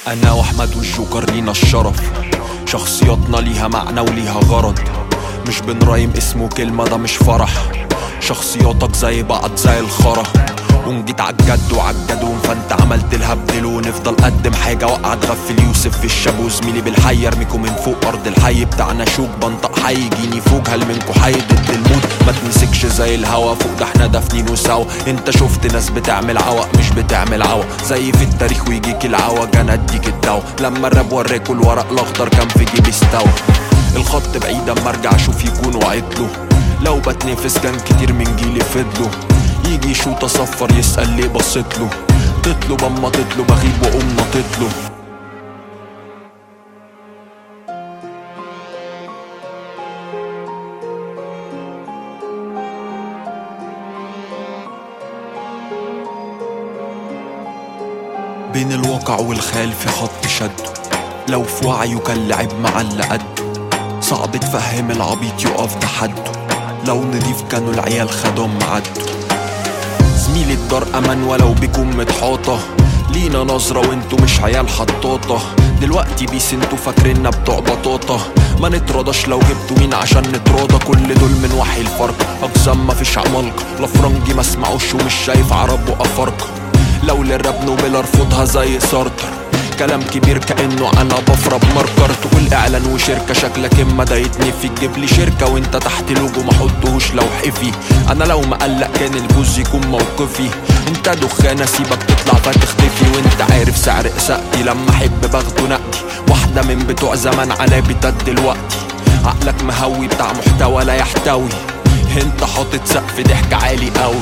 انا واحمد والجوكر لينا الشرف، شخصياتنا ليها معنى وليها غرض، مش بنرايم اسمه كلمة ده مش فرح. شخصياتك زي بعض زي الخرا، ونجيت عالجد وعالجدون فانت عملت الهبدل، ونفضل قدم حاجة وقع تغفل يوسف في الشابو. زميلي بالحي ارميكوا من فوق ارض الحي بتاعنا شوك، بنطق حي يجيني فوق هل منكوا حي ضد الموت. ما تمسكش زي الهوا فوق ده احنا دافنينه سوا. انت شفت ناس بتعمل عوق مش بتعمل عوق، زي في التاريخ ويجيك العوج انا اديك الدوا. لما الراب وراكوا الورق الاخضر كان في جيبي استوى. الخط بعيد اما ارجع اشوف يكون وعدله، لو بتنافس كان كتير من جيلي فضله. يجي يشوط اصفر يسأل ليه بصيتله، تطلب اما تطلب اغيب واقوم نطتله. بين الواقع والخيال في خط شده، لو في وعيه كان لعب مع اللي قده. صعب تفهم العبيط يقف تحده، لو نضيف كانوا العيال خدهم عدوا. زميلي الدار امان ولو بيكون متحاطة، لينا نظرة وانتو مش عيال حطاطة. دلوقتي بيس انتو فاكريننا بتوع بطاطا، ما نتراضاش لو جبتوا مين عشان نتراضى. كل دول من وحي الفرق، اقسام مفيش عمالقة. لا فرنجي ما اسمعوش ومش شايف عرب وافارقة. لو للراب نوبل ارفضها زي سارتر، كلام كبير كأنه انا بفرب ماركر. تقول اعلان وشركة شكلك اما ده يتنفي، تجيب لي شركة وانت تحت لوجو ما حطهوش لو حفي. انا لو مقلق كان الجوز يكون موقفي، انت دخانة سيبك تطلع فتختفي. وانت عارف سعر اساقتي لما احب باخده نقدي، واحدة من بتوع زمان على بتاعت دلوقتي. عقلك مهوي بتاع محتوى لا يحتوي، انت حاطط سقف ضحك عالي قوي.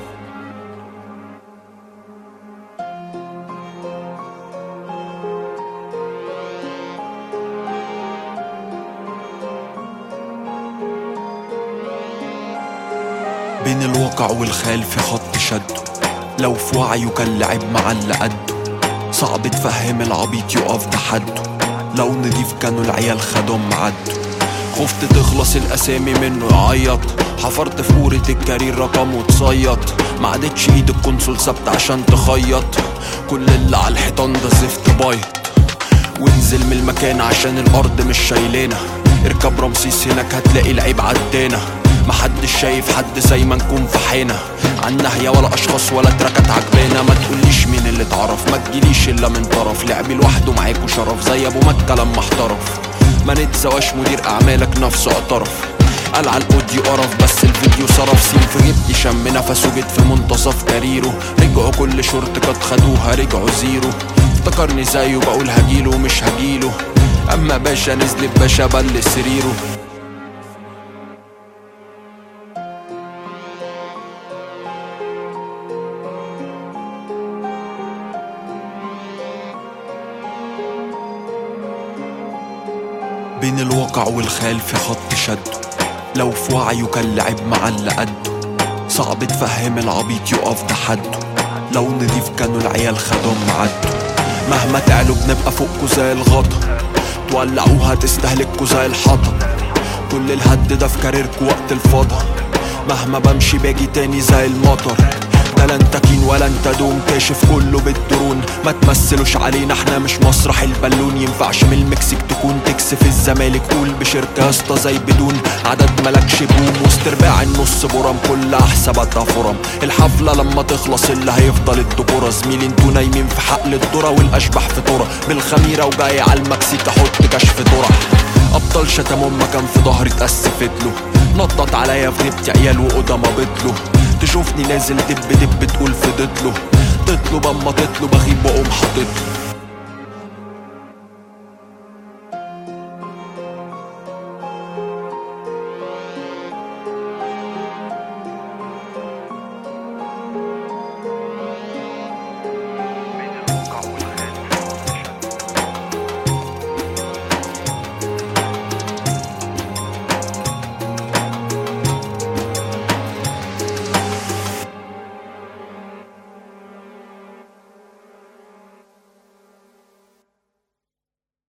بين الواقع والخيال في خط شده، لو في وعيه كان لعب مع اللي قده. صعب تفهم العبيط يقف تحده، لو نضيف كانوا العيال خدهم عدوا. خفت تخلص الاسامي منه يعيط، حفرت في قورة الكارير رقم وتصيط. ما عادتش ايد الكونسول ثابتة عشان تخيط، كل اللي على الحيطان ده زفت بايط. وانزل من المكان عشان الارض مش شايلينا، اركب رمسيس هناك هتلاقي العيب عدينا. محدش شايف حد زي ما نكون في حينا، عن نهية ولا اشخاص ولا تراكات عجبانا. ما تقوليش مين اللي اتعرف، ما تجيليش الا من طرف. لعبي لوحده معاكوا شرف زي ابو مكة لما احترف. ما نتسواش مدير اعمالك نفسه اعترف، قال على الاوديو قرف بس الفيديو صرف. سين في جبتي شم نفسه جيت في منتصف كاريره. رجعوا كل شورت كات خدوها رجعوا زيرو. افتكرني زيه بقول هجيله مش هجيله، اما باشا نزلت باشا بل سريره. بين الواقع والخيال في خط شده، لو في وعيه كان لعب مع اللي قده. صعب تفهم العبيط يقف تحده، لو نضيف كانوا العيال خدهم عدوا. مهما تعلوا بنبقى فوقكوا زي الغطا، تولعوها تستهلكوا زي الحطب. كل الهد ده في كاريركوا وقت الفضا، مهما بمشي باجي تاني زي المطر. ده لا انت كين ولا انت دوم، كاشف كله بالدرون. ما تمثلوش علينا احنا مش مسرح البالون. ينفعش من المكسيك تكون تكسف الزمالك، قول بشركة ياسطا زي بدون عدد ملكش بوم. وسط رباع النص برم كلها حساباتها فرم. الحفلة لما تخلص اللي هيفضل الدكورة. زميلي انتوا نايمين في حقل الذرة والاشباح في طرة بالخميرة، وجاي على المكسيك احط كشف طرح. ابطال شتم امه كان في ظهري اتأسفت له، نطط عليا في غيبتي عيال وقدما بطله. تشوفني نازل دب دب تقول فضيتله، تطلب اما تطلب اغيب واقوم حاططله.